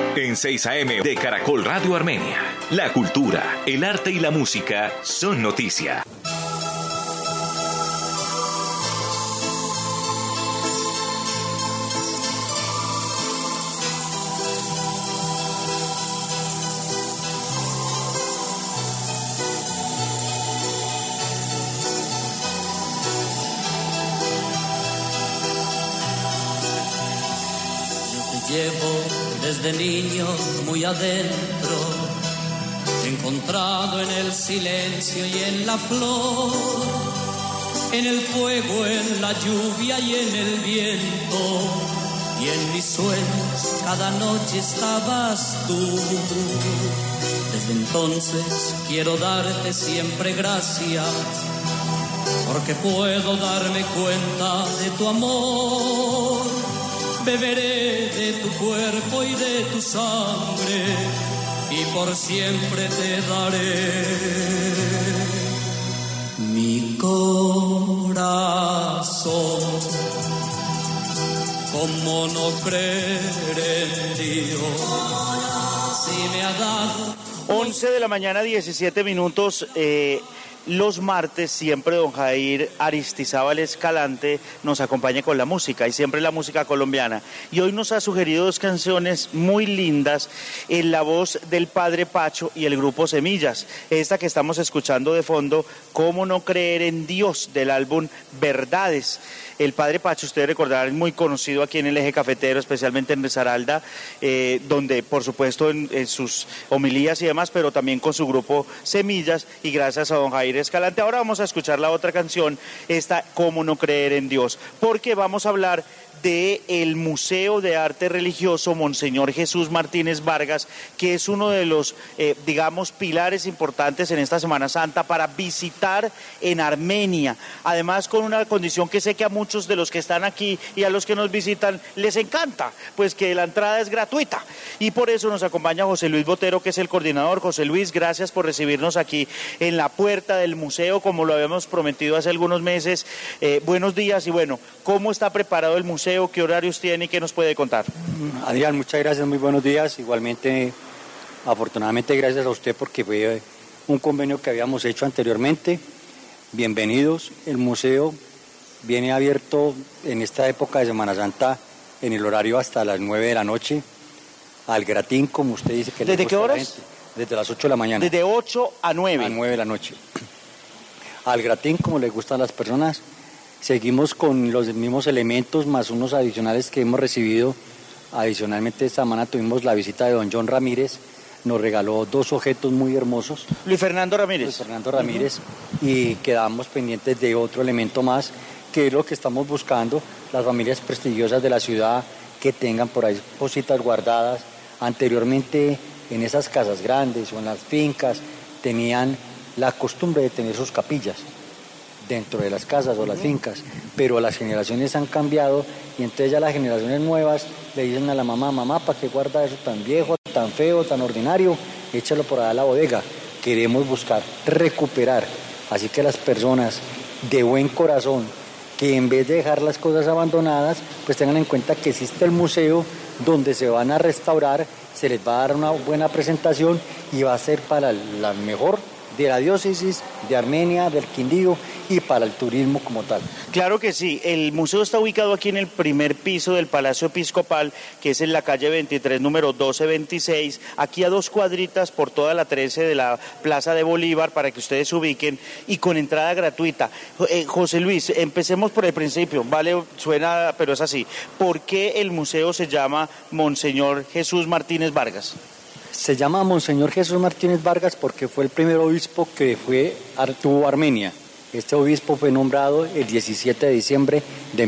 En 6 AM de Caracol Radio Armenia, la cultura, el arte y la música son noticia. Llevo desde niño muy adentro, encontrado en el silencio y en la flor, en el fuego, en la lluvia y en el viento, y en mis sueños cada noche estabas tú. Desde entonces quiero darte siempre gracias, porque puedo darme cuenta de tu amor. Beberé de tu cuerpo y de tu sangre, y por siempre te daré mi corazón. ¿Cómo no creer en Dios si me ha dado? 11 de la mañana, 17 minutos. Los martes siempre don Jair Aristizábal Escalante nos acompaña con la música, y siempre la música colombiana. Y hoy nos ha sugerido dos canciones muy lindas en la voz del Padre Pacho y el grupo Semillas. Esta que estamos escuchando de fondo, ¿Cómo no creer en Dios?, del álbum Verdades. El Padre Pacho, ustedes recordarán, muy conocido aquí en el eje cafetero, especialmente en Risaralda, donde por supuesto en sus homilías y demás, pero también con su grupo Semillas, y gracias a don Jair Escalante. Ahora vamos a escuchar la otra canción, esta ¿Cómo no creer en Dios?, porque vamos a hablar del Museo de Arte Religioso Monseñor Jesús Martínez Vargas, que es uno de los, pilares importantes en esta Semana Santa para visitar en Armenia. Además, con una condición que sé que a muchos de los que están aquí y a los que nos visitan les encanta, pues que la entrada es gratuita. Y por eso nos acompaña José Luis Botero, que es el coordinador. José Luis, gracias por recibirnos aquí en la puerta del museo, como lo habíamos prometido hace algunos meses. Buenos días, y bueno, ¿cómo está preparado el museo? ¿Qué horarios tiene y qué nos puede contar? Adrián, muchas gracias, muy buenos días. Igualmente, afortunadamente, gracias a usted, porque fue un convenio que habíamos hecho anteriormente. Bienvenidos. El museo viene abierto en esta época de Semana Santa en el horario hasta las 9 de la noche, al gratín, como usted dice. Que ¿Desde qué horas? Desde las 8 de la mañana. Desde 8 a 9. A 9 de la noche. Al gratín, como les gustan a las personas. Seguimos con los mismos elementos, más unos adicionales que hemos recibido. Adicionalmente, esta semana tuvimos la visita de don John Ramírez. Nos regaló dos objetos muy hermosos. Luis Fernando Ramírez. Luis Fernando Ramírez. Y quedamos pendientes de otro elemento más, que es lo que estamos buscando. Las familias prestigiosas de la ciudad que tengan por ahí cositas guardadas. Anteriormente, en esas casas grandes o en las fincas, tenían la costumbre de tener sus capillas dentro de las casas o las fincas, pero las generaciones han cambiado, y entonces ya las generaciones nuevas le dicen a la mamá, ¿para qué guarda eso tan viejo, tan feo, tan ordinario? Échalo por allá a la bodega. Queremos buscar recuperar, así que las personas de buen corazón, que en vez de dejar las cosas abandonadas, pues tengan en cuenta que existe el museo donde se van a restaurar, se les va a dar una buena presentación y va a ser para la mejor de la diócesis de Armenia, del Quindío, y para el turismo como tal. Claro que sí, el museo está ubicado aquí en el primer piso del Palacio Episcopal, que es en la calle 23, número 1226, aquí a 2 cuadritas por toda la 13 de la Plaza de Bolívar, para que ustedes se ubiquen, y con entrada gratuita. José Luis, empecemos por el principio, vale, suena, pero es así. ¿Por qué el museo se llama Monseñor Jesús Martínez Vargas? Se llama Monseñor Jesús Martínez Vargas porque fue el primer obispo que tuvo Armenia. Este obispo fue nombrado el 17 de diciembre de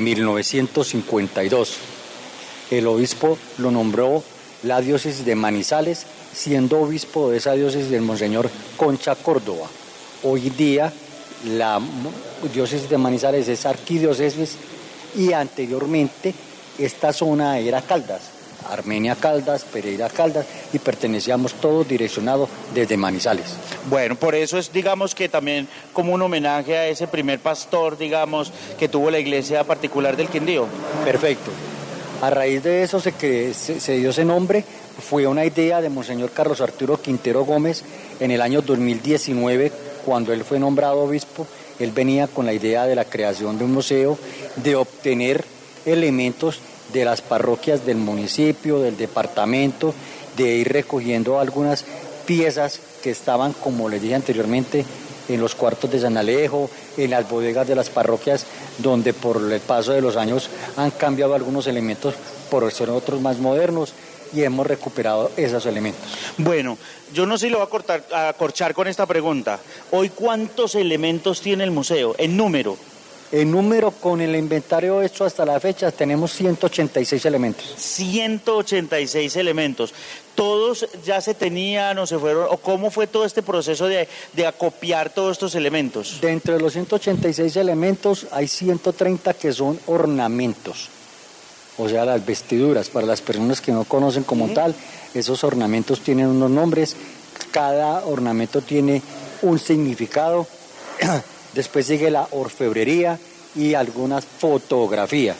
1952. El obispo lo nombró la diócesis de Manizales, siendo obispo de esa diócesis el Monseñor Concha Córdoba. Hoy día la diócesis de Manizales es arquidiócesis, y anteriormente esta zona era Caldas. Armenia Caldas, Pereira Caldas, y pertenecíamos todos direccionados desde Manizales. Bueno, por eso es, digamos, que también como un homenaje a ese primer pastor, digamos, que tuvo la iglesia particular del Quindío. Perfecto. A raíz de eso se dio ese nombre, fue una idea de Monseñor Carlos Arturo Quintero Gómez en el año 2019, cuando él fue nombrado obispo. Él venía con la idea de la creación de un museo, de obtener elementos de las parroquias del municipio, del departamento, de ir recogiendo algunas piezas que estaban, como les dije anteriormente, en los cuartos de San Alejo, en las bodegas de las parroquias, donde por el paso de los años han cambiado algunos elementos por ser otros más modernos, y hemos recuperado esos elementos. Bueno, yo no sé si lo voy a corchar con esta pregunta. Hoy, ¿cuántos elementos tiene el museo en número? En número, con el inventario hecho hasta la fecha, tenemos 186 elementos. 186 elementos. ¿Todos ya se tenían o se fueron? ¿O cómo fue todo este proceso de acopiar todos estos elementos? Dentro de los 186 elementos hay 130 que son ornamentos. O sea, las vestiduras. Para las personas que no conocen como tal, esos ornamentos tienen unos nombres. Cada ornamento tiene un significado. Después sigue la orfebrería y algunas fotografías.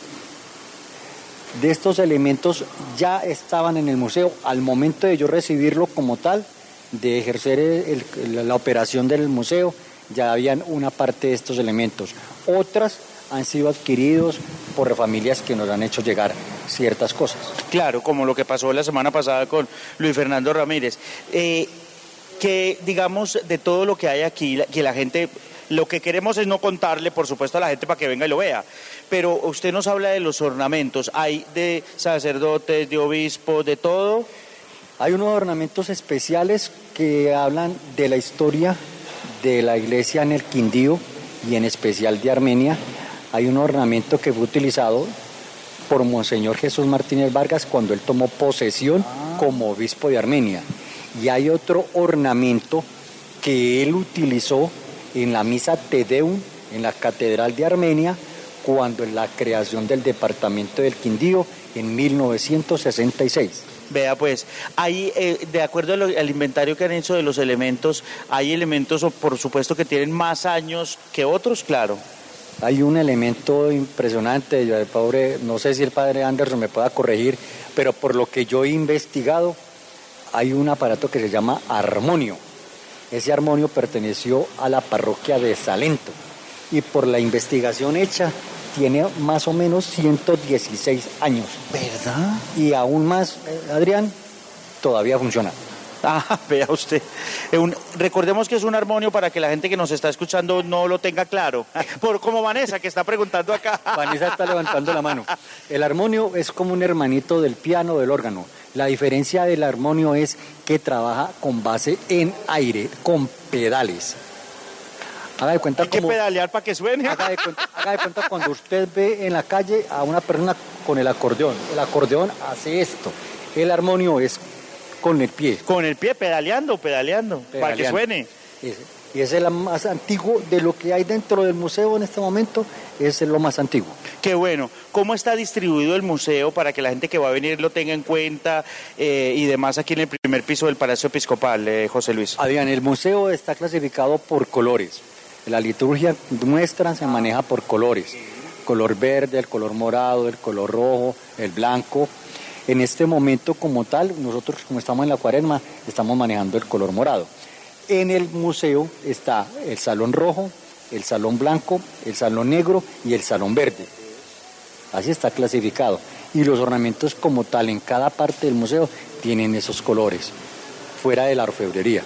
De estos elementos ya estaban en el museo. Al momento de yo recibirlo como tal, de ejercer la operación del museo, ya habían una parte de estos elementos. Otras han sido adquiridos por familias que nos han hecho llegar ciertas cosas. Claro, como lo que pasó la semana pasada con Luis Fernando Ramírez. Que digamos, de todo lo que hay aquí, que la gente... Lo que queremos es no contarle, por supuesto, a la gente para que venga y lo vea. Pero usted nos habla de los ornamentos. ¿Hay de sacerdotes, de obispos, de todo? Hay unos ornamentos especiales que hablan de la historia de la iglesia en el Quindío y en especial de Armenia. Hay un ornamento que fue utilizado por Monseñor Jesús Martínez Vargas cuando él tomó posesión como obispo de Armenia. Y hay otro ornamento que él utilizó en la misa Te Deum, en la Catedral de Armenia, cuando en la creación del departamento del Quindío en 1966. Vea pues, hay, de acuerdo al inventario que han hecho de los elementos, hay elementos, por supuesto, que tienen más años que otros, claro. Hay un elemento impresionante, no sé si el padre Anderson me pueda corregir, pero por lo que yo he investigado, hay un aparato que se llama armonio. Ese armonio perteneció a la parroquia de Salento y por la investigación hecha tiene más o menos 116 años. ¿Verdad? Y aún más, Adrián, todavía funciona. Ah, vea usted. Recordemos que es un armonio para que la gente que nos está escuchando no lo tenga claro. Como Vanessa, que está preguntando acá. Vanessa está levantando la mano. El armonio es como un hermanito del piano o del órgano. La diferencia del armonio es que trabaja con base en aire, con pedales. Haga de cuenta Hay que pedalear para que suene. Haga de cuenta cuando usted ve en la calle a una persona con el acordeón. El acordeón hace esto. El armonio es con el pie. Con el pie, pedaleando, para que suene. Y ese es el más antiguo de lo que hay dentro del museo en este momento, es lo más antiguo. Qué bueno. ¿Cómo está distribuido el museo para que la gente que va a venir lo tenga en cuenta y demás aquí en el primer piso del Palacio Episcopal, José Luis? Adrián, el museo está clasificado por colores. La liturgia nuestra se maneja por colores. Color verde, el color morado, el color rojo, el blanco. En este momento como tal, nosotros como estamos en la Cuaresma, estamos manejando el color morado. En el museo está el salón rojo, el salón blanco, el salón negro y el salón verde. Así está clasificado. Y los ornamentos como tal en cada parte del museo tienen esos colores, fuera de la orfebrería.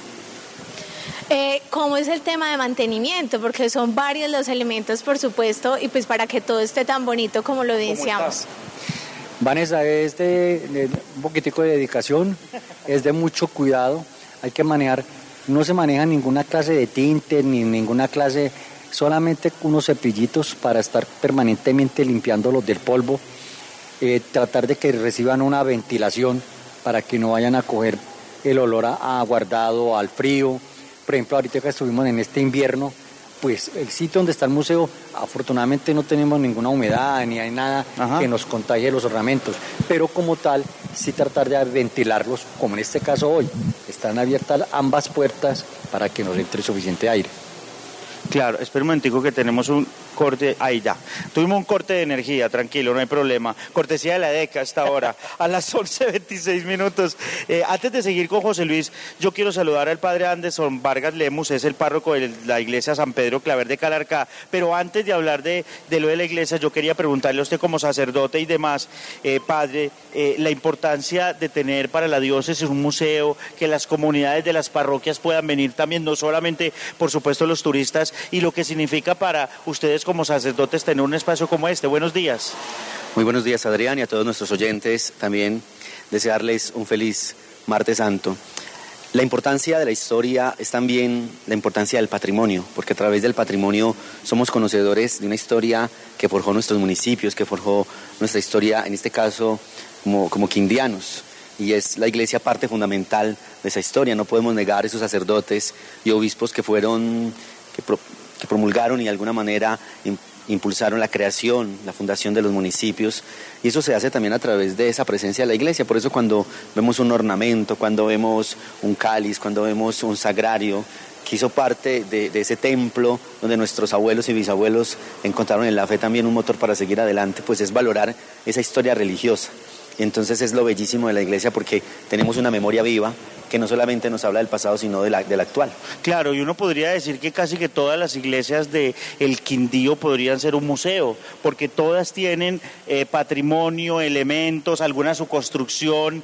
¿Cómo es el tema de mantenimiento? Porque son varios los elementos, por supuesto, y pues para que todo esté tan bonito como lo deseamos. Vanessa, es de un poquitico de dedicación, es de mucho cuidado, hay que manejar. No se maneja ninguna clase de tinte, ni ninguna clase, solamente unos cepillitos para estar permanentemente limpiándolos del polvo, tratar de que reciban una ventilación para que no vayan a coger el olor a guardado, al frío. Por ejemplo, ahorita que estuvimos en este invierno, pues el sitio donde está el museo, afortunadamente no tenemos ninguna humedad ni hay nada que nos contagie los ornamentos, pero como tal, sí tratar de ventilarlos, como en este caso hoy. Están abiertas ambas puertas para que nos entre suficiente aire. Claro, espera un momentico que tenemos corte, ahí ya. Tuvimos un corte de energía, tranquilo, no hay problema. Cortesía de la DECA hasta ahora, a las 11:26 minutos. Antes de seguir con José Luis, yo quiero saludar al padre Anderson Vargas Lemus, es el párroco de la iglesia San Pedro Claver de Calarcá. Pero antes de hablar de lo de la iglesia, yo quería preguntarle a usted como sacerdote y demás, padre, la importancia de tener para la diócesis un museo, que las comunidades de las parroquias puedan venir también, no solamente, por supuesto, los turistas, y lo que significa para ustedes como sacerdotes tener un espacio como este. Buenos días. Muy buenos días, Adrián, y a todos nuestros oyentes. También desearles un feliz Martes Santo. La importancia de la historia es también la importancia del patrimonio, porque a través del patrimonio somos conocedores de una historia que forjó nuestros municipios, que forjó nuestra historia, en este caso, como quindianos. Y es la iglesia parte fundamental de esa historia. No podemos negar esos sacerdotes y obispos que promulgaron y de alguna manera impulsaron la creación, la fundación de los municipios, y eso se hace también a través de esa presencia de la iglesia. Por eso cuando vemos un ornamento, cuando vemos un cáliz, cuando vemos un sagrario, que hizo parte de ese templo donde nuestros abuelos y bisabuelos encontraron en la fe también un motor para seguir adelante, pues es valorar esa historia religiosa. Y entonces es lo bellísimo de la iglesia, porque tenemos una memoria viva que no solamente nos habla del pasado, sino del actual. Claro, y uno podría decir que casi que todas las iglesias de el Quindío podrían ser un museo, porque todas tienen patrimonio, elementos, alguna su construcción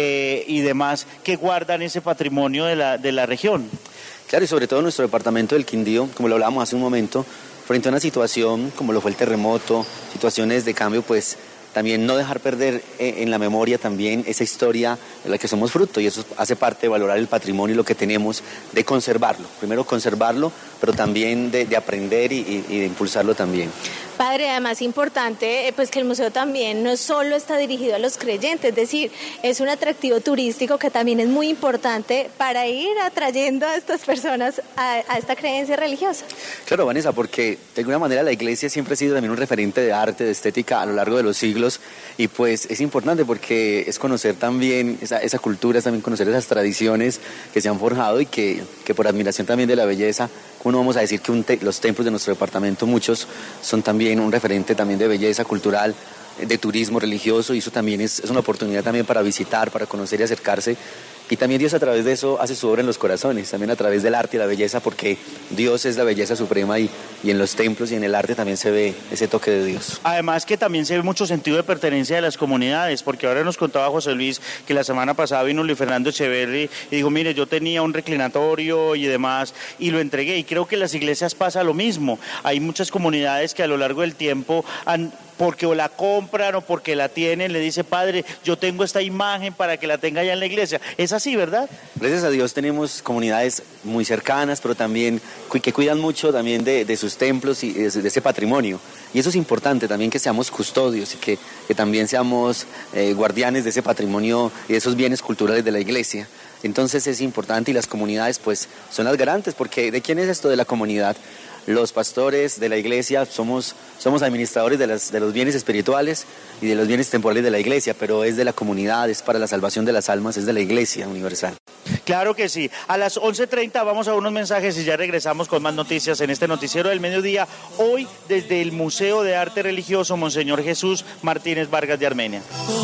y demás, que guardan ese patrimonio de la región. Claro, y sobre todo nuestro departamento del Quindío, como lo hablábamos hace un momento, frente a una situación como lo fue el terremoto, situaciones de cambio, pues también no dejar perder en la memoria también esa historia de la que somos fruto, y eso hace parte de valorar el patrimonio y lo que tenemos, de conservarlo. Primero conservarlo, pero también de aprender y de impulsarlo también. Padre, además importante pues que el museo también no solo está dirigido a los creyentes, es decir, es un atractivo turístico que también es muy importante para ir atrayendo a estas personas a esta creencia religiosa. Claro, Vanessa, porque de alguna manera la iglesia siempre ha sido también un referente de arte, de estética a lo largo de los siglos, y pues es importante porque es conocer también esa cultura, es también conocer esas tradiciones que se han forjado y que por admiración también de la belleza, uno vamos a decir que los templos de nuestro departamento, muchos son también un referente también de belleza cultural, de turismo religioso, y eso también es una oportunidad también para visitar, para conocer y acercarse. Y también Dios a través de eso hace su obra en los corazones, también a través del arte y la belleza, porque Dios es la belleza suprema y en los templos y en el arte también se ve ese toque de Dios. Además que también se ve mucho sentido de pertenencia de las comunidades, porque ahora nos contaba José Luis que la semana pasada vino Luis Fernando Echeverri y dijo, mire, yo tenía un reclinatorio y demás y lo entregué, y creo que en las iglesias pasa lo mismo. Hay muchas comunidades que a lo largo del tiempo porque o la compran o porque la tienen, le dice, padre, yo tengo esta imagen para que la tenga allá en la iglesia. Es así, ¿verdad? Gracias a Dios tenemos comunidades muy cercanas, pero también que cuidan mucho también de sus templos y de ese patrimonio. Y eso es importante también, que seamos custodios y que también seamos guardianes de ese patrimonio y de esos bienes culturales de la iglesia. Entonces es importante, y las comunidades pues son las garantes, porque ¿de quién es esto de la comunidad? Los pastores de la iglesia somos administradores de los bienes espirituales y de los bienes temporales de la iglesia, pero es de la comunidad, es para la salvación de las almas, es de la iglesia universal. Claro que sí. A las 11:30 vamos a unos mensajes y ya regresamos con más noticias en este noticiero del mediodía, hoy desde el Museo de Arte Religioso Monseñor Jesús Martínez Vargas de Armenia.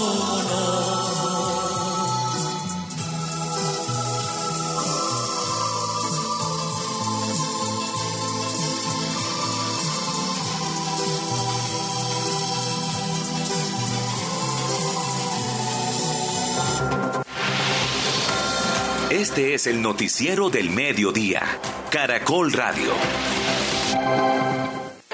Este es el noticiero del mediodía, Caracol Radio.